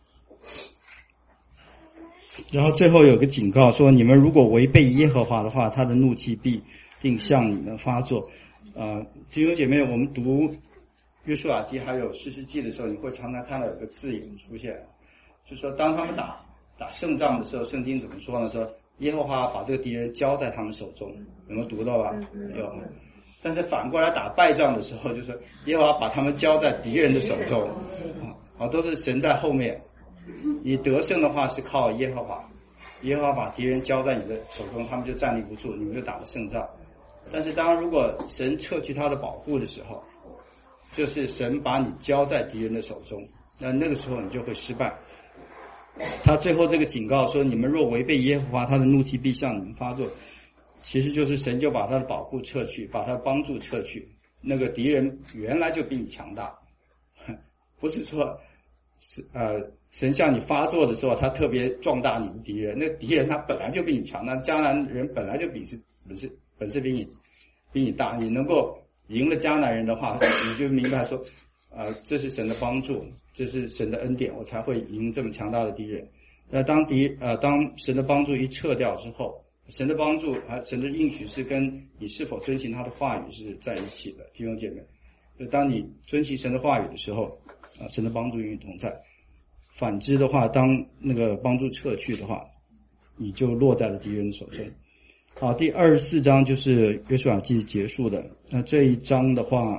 然后最后有个警告说，你们如果违背耶和华的话，他的怒气必定向你们发作。呃，弟兄姐妹，我们读约书亚记还有士师记的时候，你会常常看到有个字眼出现，就是说当他们打打胜仗的时候，圣经怎么说呢？说耶和华把这个敌人交在他们手中，有没有读到吧？有。但是反过来打败仗的时候，就是耶和华把他们交在敌人的手中，啊，都是神在后面。你得胜的话是靠耶和华，耶和华把敌人交在你的手中，他们就站立不住，你们就打了胜仗。但是当如果神撤去他的保护的时候，就是神把你交在敌人的手中，那那个时候你就会失败。他最后这个警告说，你们若违背耶和华，他的怒气必向你们发作，其实就是神就把他的保护撤去，把他的帮助撤去。那个敌人原来就比你强大，不是说呃神向你发作的时候他特别壮大你的敌人，那个敌人他本来就比你强大，迦南人本来就比是本是本是比你比你大，你能够赢了迦南人的话，你就明白说呃这是神的帮助，这是神的恩典，我才会赢这么强大的敌人。那当敌呃当神的帮助一撤掉之后，神的帮助啊，神的应许是跟你是否遵行他的话语是在一起的，弟兄姐妹。就当你遵行神的话语的时候，啊，神的帮助与你同在。反之的话，当那个帮助撤去的话，你就落在了敌人的手中。好，第二十四章就是约书亚记结束的。那这一章的话，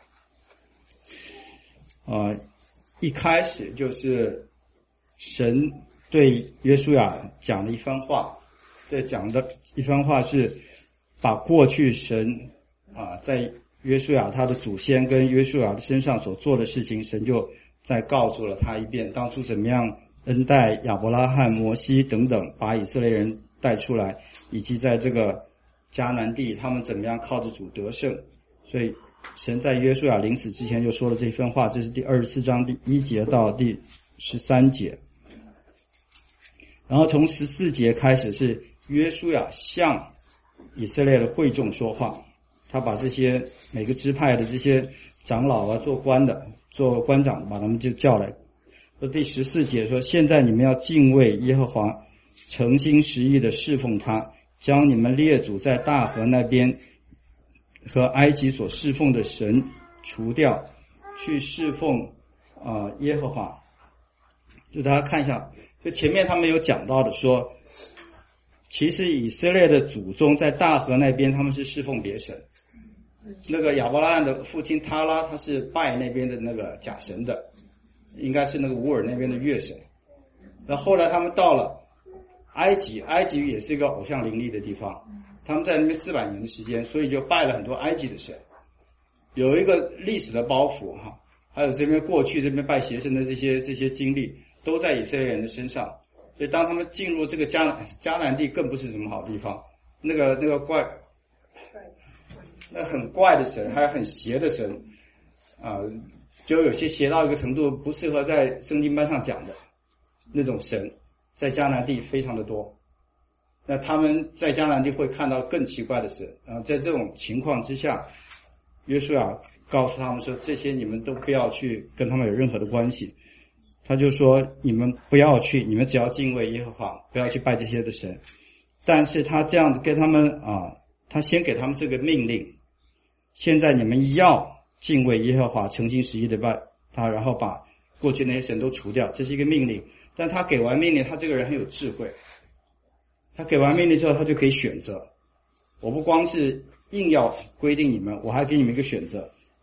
啊，一开始就是神对约书亚讲了一番话。这讲的一番话是把过去神啊在约书亚他的祖先跟约书亚的身上所做的事情，神就再告诉了他一遍，当初怎么样恩待亚伯拉罕、摩西等等，把以色列人带出来，以及在这个迦南地他们怎么样靠着主得胜。所以神在约书亚临死之前就说了这番话，这是第二十四章第一节到第十三节。然后从十四节开始是约书亚向以色列的会众说话，他把这些每个支派的这些长老啊、做官的、做官长的，把他们就叫来。说第十四节说，现在你们要敬畏耶和华，诚心实意的侍奉他，将你们列祖在大河那边和埃及所侍奉的神除掉，去侍奉啊、呃、耶和华。就大家看一下，就前面他们有讲到的说，其实以色列的祖宗在大河那边他们是侍奉别神，那个亚伯拉罕的父亲他拉他是拜那边的那个假神的，应该是那个乌尔那边的月神。那后来他们到了埃及，埃及也是一个偶像林立的地方，他们在那边四百年的时间，所以就拜了很多埃及的神。有一个历史的包袱哈，还有这边过去这边拜邪神的这些这些经历都在以色列人的身上。所以当他们进入这个迦南迦南地，更不是什么好地方，那个那个怪那很怪的神，还有很邪的神啊、呃，就有些邪到一个程度不适合在圣经班上讲的那种神，在迦南地非常的多。那他们在迦南地会看到更奇怪的神啊、呃，在这种情况之下，约书亚告诉他们说，这些你们都不要去跟他们有任何的关系。他就说，你们不要去，你们只要敬畏耶和华，不要去拜这些的神。但是他这样跟他们啊，他先给他们这个命令，现在你们要敬畏耶和华，诚心实意的拜他，然后把过去那些神都除掉，这是一个命令。但他给完命令，他这个人很有智慧，他给完命令之后，他就可以选择。我不光是硬要规定你们，我还给你们一个选择，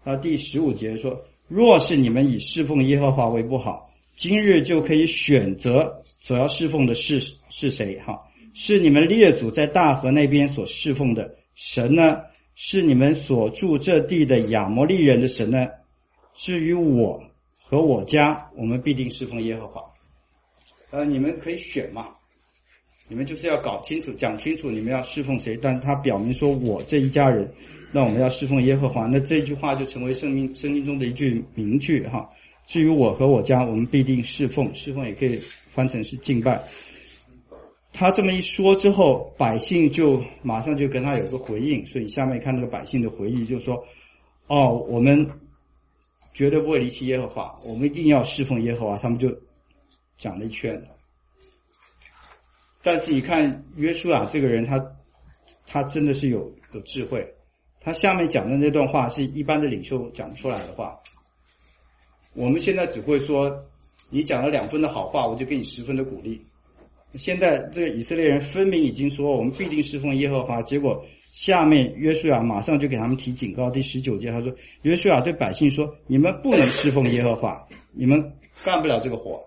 到第十五节说，若是你们以侍奉耶和华为不好，今日就可以选择所要侍奉的是是谁哈？是你们列祖在大河那边所侍奉的神呢？是你们所住这地的亚摩利人的神呢？至于我和我家，我们必定侍奉耶和华。呃，你们可以选嘛，你们就是要搞清楚、讲清楚你们要侍奉谁。但他表明说我这一家人，那我们要侍奉耶和华。那这句话就成为圣经圣经中的一句名句哈。至于我和我家，我们必定侍奉。侍奉也可以翻成是敬拜。他这么一说之后，百姓就马上就跟他有个回应。所以下面看那个百姓的回应，就是说，哦，我们绝对不会离弃耶和华，我们一定要侍奉耶和华。他们就讲了一圈。但是你看约书亚这个人，他他真的是有有智慧。他下面讲的那段话是一般的领袖讲不出来的话。我们现在只会说，你讲了两分的好话，我就给你十分的鼓励。现在这个以色列人分明已经说我们必定侍奉耶和华，结果下面约书亚马上就给他们提警告。第十九节他说，约书亚对百姓说，你们不能侍奉耶和华，你们干不了这个活。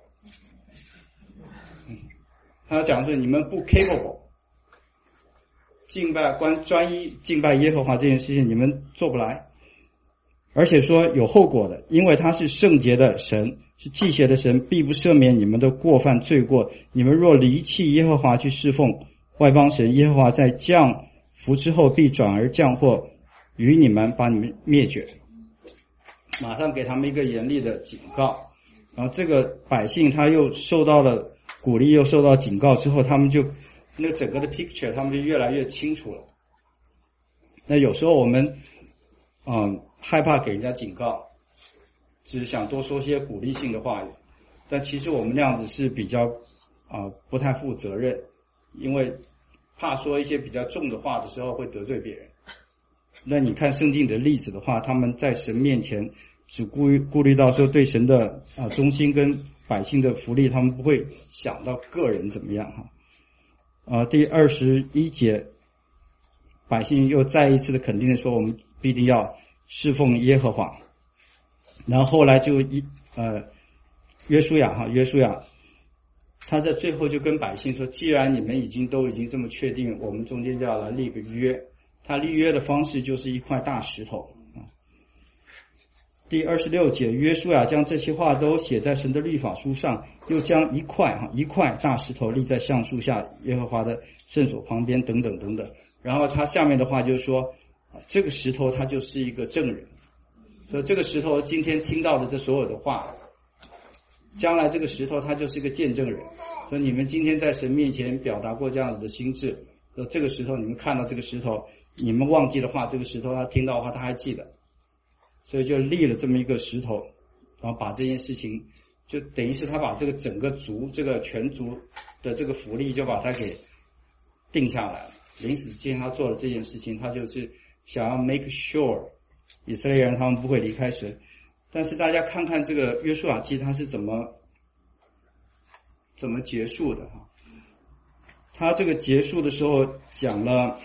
他讲说你们不 capable 敬拜关专一敬拜耶和华这件事情，你们做不来，而且说有后果的，因为他是圣洁的神，是祭邪的神，必不赦免你们的过犯罪过。你们若离弃耶和华去侍奉外邦神，耶和华在降福之后必转而降祸与你们，把你们灭绝。马上给他们一个严厉的警告。然后这个百姓他又受到了鼓励，又受到警告之后，他们就那个整个的 picture 他们就越来越清楚了。那有时候我们嗯害怕给人家警告，只是想多说些鼓励性的话语，但其实我们那样子是比较啊、呃、不太负责任，因为怕说一些比较重的话的时候会得罪别人。那你看圣经的例子的话，他们在神面前只顾顾虑到说对神的啊、呃、忠心跟百姓的福利，他们不会想到个人怎么样哈。啊，第二十一节，百姓又再一次的肯定的说，我们必定要侍奉耶和华。然后后来就一呃约书亚哈约书亚，他在最后就跟百姓说，既然你们已经都已经这么确定，我们中间就要来立个约。他立约的方式就是一块大石头。第二十六节，约书亚将这些话都写在神的律法书上，又将一块哈一块大石头立在橡树下耶和华的圣所旁边，等等等等。然后他下面的话就是说，这个石头它就是一个证人，所以这个石头今天听到的这所有的话，将来这个石头它就是一个见证人。所以你们今天在神面前表达过这样子的心志，说这个石头你们看到这个石头，你们忘记的话，这个石头他听到的话他还记得。所以就立了这么一个石头，然后把这件事情就等于是他把这个整个族这个全族的这个福利就把它给定下来了。临死之前他做了这件事情，他就是想要 make sure 以色列人他们不会离开神。但是大家看看这个约书亚记他是怎么怎么结束的哈。他这个结束的时候讲了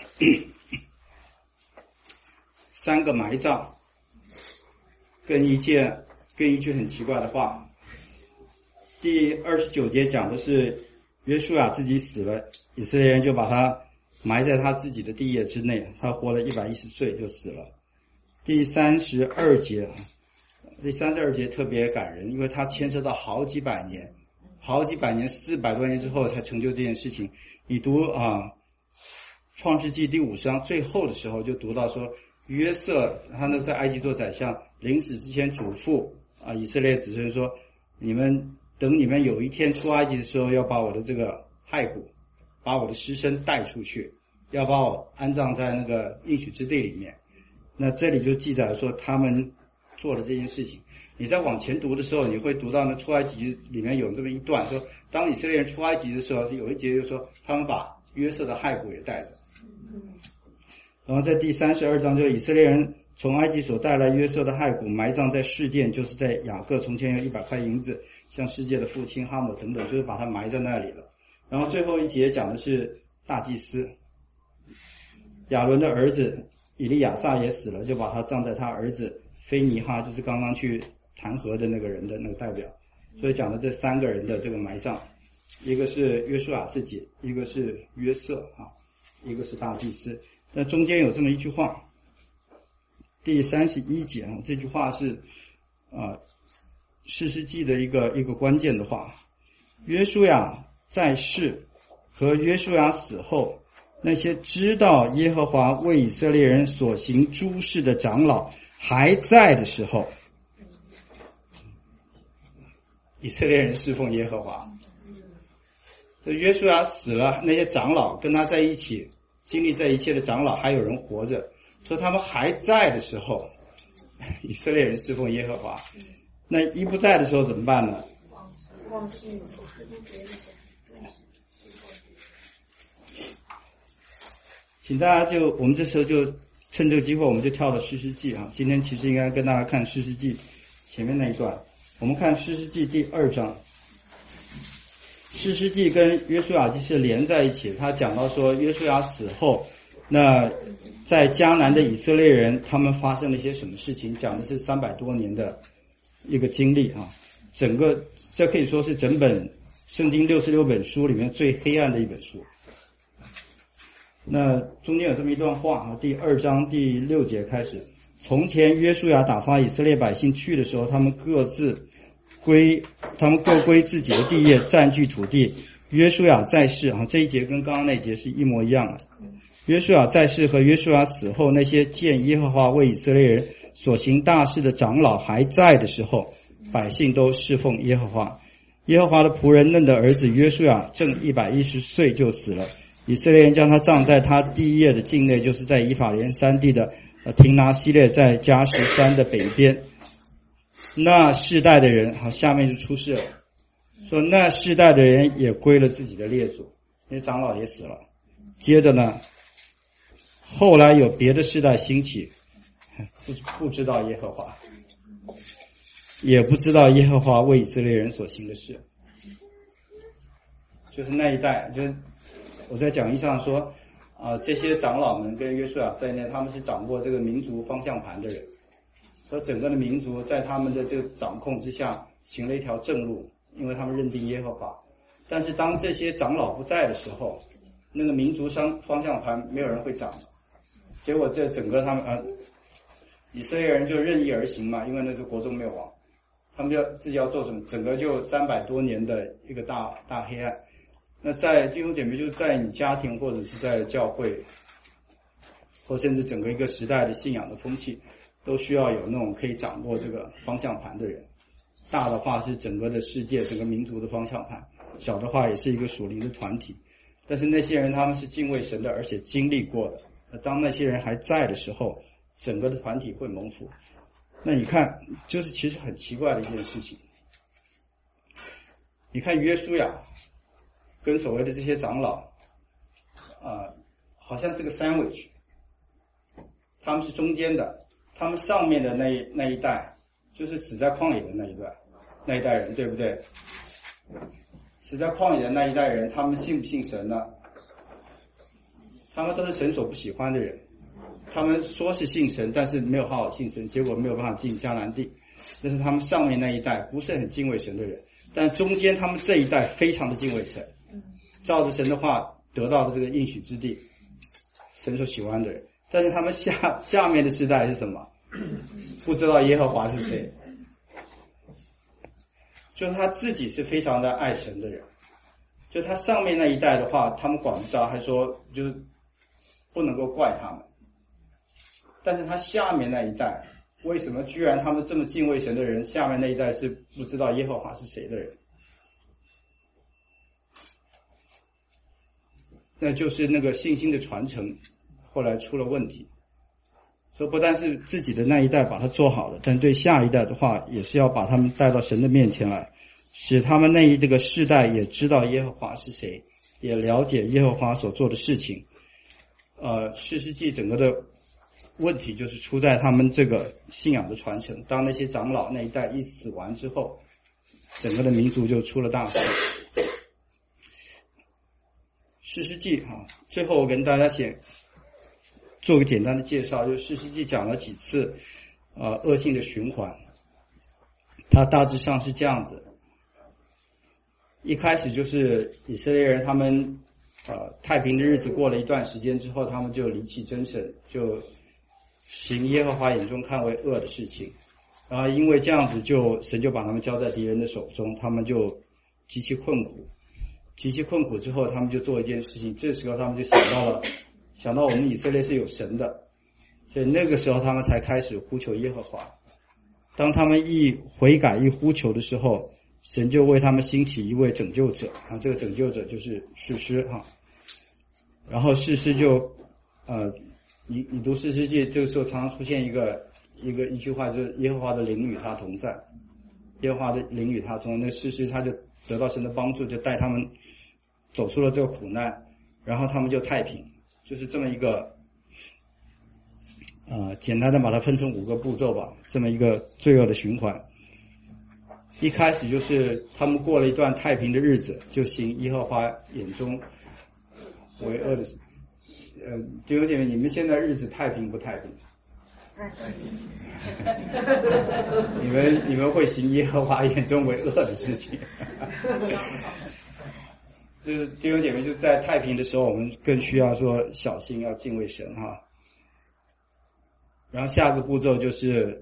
三个埋葬，跟一件跟一句很奇怪的话。第二十九节讲的是约书亚自己死了，以色列人就把他埋在他自己的地业之内，他活了一百一十岁就死了。第三十二节，第三十二节特别感人，因为他牵涉到好几百年，好几百年，四百多年之后才成就这件事情。你读啊，创世纪第五章最后的时候就读到说，约瑟他呢在埃及做宰相，临死之前嘱咐啊以色列子孙说，你们等你们有一天出埃及的时候，要把我的这个骸骨，把我的尸身带出去，要把我安葬在那个应许之地里面。那这里就记载说他们做了这件事情。你在往前读的时候，你会读到那出埃及里面有这么一段说，当以色列人出埃及的时候，有一节就说他们把约瑟的骸骨也带着。然后在第三十二章，就以色列人从埃及所带来约瑟的骸骨，埋葬在示剑，就是在雅各从前有一百块银子，像世界的父亲哈姆等等，就是把它埋在那里了。然后最后一节讲的是大祭司亚伦的儿子以利亚撒也死了，就把他葬在他儿子菲尼哈就是刚刚去弹劾的那个人的那个代表，所以讲的这三个人的这个埋葬，一个是约书亚自己，一个是约瑟啊，一个是大祭司。那中间有这么一句话，第三十一节啊，这句话是啊士师记的一个一个关键的话。约书亚在世和约书亚死后，那些知道耶和华为以色列人所行诸事的长老还在的时候，以色列人侍奉耶和华。约书亚死了，那些长老跟他在一起经历这一切的长老还有人活着，说他们还在的时候，以色列人侍奉耶和华。那一不在的时候怎么办呢？ 忘记请大家就我们这时候就趁这个机会，我们就跳到士师记啊。今天其实应该跟大家看士师记前面那一段，我们看士师记第二章。士师记跟约书亚记是连在一起，他讲到说约书亚死后，那在迦南的以色列人他们发生了一些什么事情，讲的是三百多年的一个经历啊。整个这可以说是整本圣经六十六本书里面最黑暗的一本书。那中间有这么一段话啊，第二章第六节开始，从前约书亚打发以色列百姓去的时候，他们各自归他们各归自己的地业，占据土地。约书亚在世啊，这一节跟刚刚那节是一模一样的。约书亚在世和约书亚死后，那些见耶和华为以色列人所行大事的长老还在的时候，百姓都侍奉耶和华。耶和华的仆人嫩的儿子约书亚正一百一十岁就死了，以色列人将他葬在他地业的境内，就是在以法莲山地的呃廷拿西列，在加什山的北边。那世代的人，好，下面就出事了，说那世代的人也归了自己的列祖，因为长老也死了。接着呢，后来有别的世代兴起，不不知道耶和华，也不知道耶和华为以色列人所行的事。就是那一代，就是我在讲义上说啊、呃，这些长老们跟约书亚在内，他们是掌握这个民族方向盘的人，和整个的民族在他们的这个掌控之下行了一条正路，因为他们认定耶和华。但是当这些长老不在的时候，那个民族商方向盘没有人会掌，结果这整个他们呃以色列人就任意而行嘛，因为那时候国中没有王，他们就自己要做什么，整个就三百多年的一个大大黑暗。那在弟兄姐妹，就在你家庭或者是在教会，或甚至整个一个时代的信仰的风气，都需要有那种可以掌握这个方向盘的人。大的话是整个的世界，整个民族的方向盘，小的话也是一个属灵的团体。但是那些人他们是敬畏神的，而且经历过的。那当那些人还在的时候，整个的团体会蒙福。那你看，就是其实很奇怪的一件事情。你看约书亚跟所谓的这些长老啊、呃，好像是个 sandwich， 他们是中间的，他们上面的那一那一代就是死在旷野的那一代那一代人，对不对？死在旷野的那一代人，他们信不信神呢？他们都是神所不喜欢的人，他们说是信神，但是没有好好信神，结果没有办法进迦南地。这是他们上面那一代不是很敬畏神的人，但中间他们这一代非常的敬畏神，照着神的话得到了这个应许之地，神所喜欢的人。但是他们下下面的世代是什么？不知道耶和华是谁，就是他自己是非常的爱神的人，就他上面那一代的话他们管不着，还说就是不能够怪他们。但是他下面那一代，为什么居然他们这么敬畏神的人，下面那一代是不知道耶和华是谁的人？那就是那个信心的传承后来出了问题。所以不但是自己的那一代把它做好了，但对下一代的话也是要把他们带到神的面前来，使他们那一这个世代也知道耶和华是谁，也了解耶和华所做的事情。呃，士师记整个的问题就是出在他们这个信仰的传承。当那些长老那一代一死完之后，整个的民族就出了大事。士师记啊，最后我跟大家先做个简单的介绍，就是士师记讲了几次， 呃恶性的循环。它大致上是这样子，一开始就是以色列人他们呃太平的日子过了一段时间之后，他们就离弃真神，就行耶和华眼中看为恶的事情，然后因为这样子就神就把他们交在敌人的手中，他们就极其困苦，极其困苦之后，他们就做一件事情，这时候他们就想到了想到我们以色列是有神的，所以那个时候他们才开始呼求耶和华。当他们一悔改一呼求的时候，神就为他们兴起一位拯救者啊，这个拯救者就是士师哈。然后士师就呃你你读士师记，这个时候常常出现一个一个一句话，就是耶和华的灵与他同在，耶和华的灵与他同在，那士师他就得到神的帮助，就带他们走出了这个苦难，然后他们就太平，就是这么一个呃，简单的把它分成五个步骤吧，这么一个罪恶的循环。一开始就是他们过了一段太平的日子，就行耶和华眼中为恶的事。呃，弟兄姐妹，你们现在日子太平不太平？你们你们会行耶和华眼中为恶的事情？就是弟兄姐妹，就在太平的时候，我们更需要说小心，要敬畏神哈。然后下个步骤就是，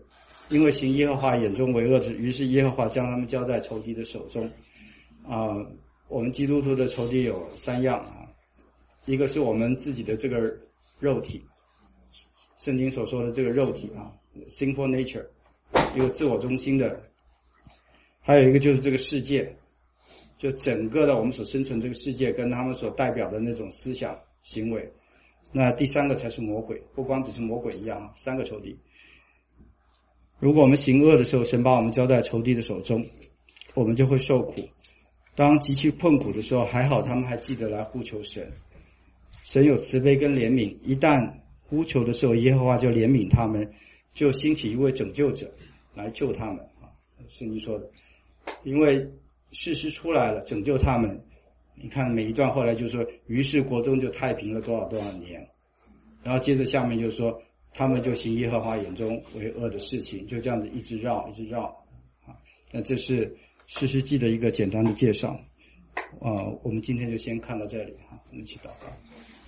因为行耶和华眼中为恶之，于是耶和华将他们交在仇敌的手中。啊、呃，我们基督徒的仇敌有三样啊，一个是我们自己的这个肉体，圣经所说的这个肉体啊 ，sinful nature， 一个自我中心的；还有一个就是这个世界，就整个的我们所生存这个世界跟他们所代表的那种思想行为。那第三个才是魔鬼，不光只是魔鬼一样，三个仇敌。如果我们行恶的时候，神把我们交在仇敌的手中，我们就会受苦。当极其困苦的时候，还好他们还记得来呼求神。神有慈悲跟怜悯，一旦呼求的时候，耶和华就怜悯他们，就兴起一位拯救者来救他们啊，是你说的。因为士师出来了，拯救他们。你看每一段后来就说，于是国中就太平了多少多少年，然后接着下面就说，他们就行耶和华眼中为恶的事情，就这样子一直绕一直绕啊。那这是士师记的一个简单的介绍啊，我们今天就先看到这里哈，我们一起祷告。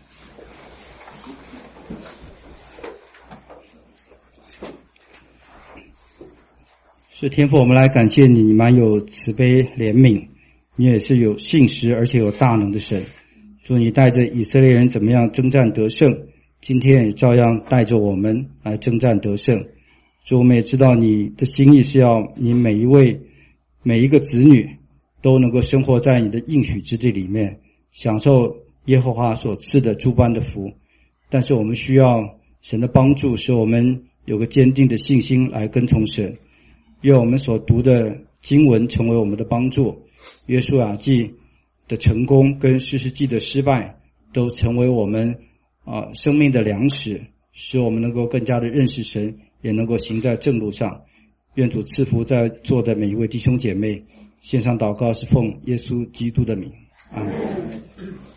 是天父，我们来感谢你，你蛮有慈悲怜悯，你也是有信实而且有大能的神。主，你带着以色列人怎么样征战得胜，今天也照样带着我们来征战得胜。主，我们也知道你的心意是要你每一位每一个子女都能够生活在你的应许之地里面，享受耶和华所赐的诸般的福。但是我们需要神的帮助，使我们有个坚定的信心来跟从神，愿我们所读的经文成为我们的帮助，约书亚记的成功跟士师记的失败都成为我们啊、呃、生命的粮食，使我们能够更加的认识神，也能够行在正路上。愿主赐福在座的每一位弟兄姐妹。线上祷告是奉耶稣基督的名，阿们。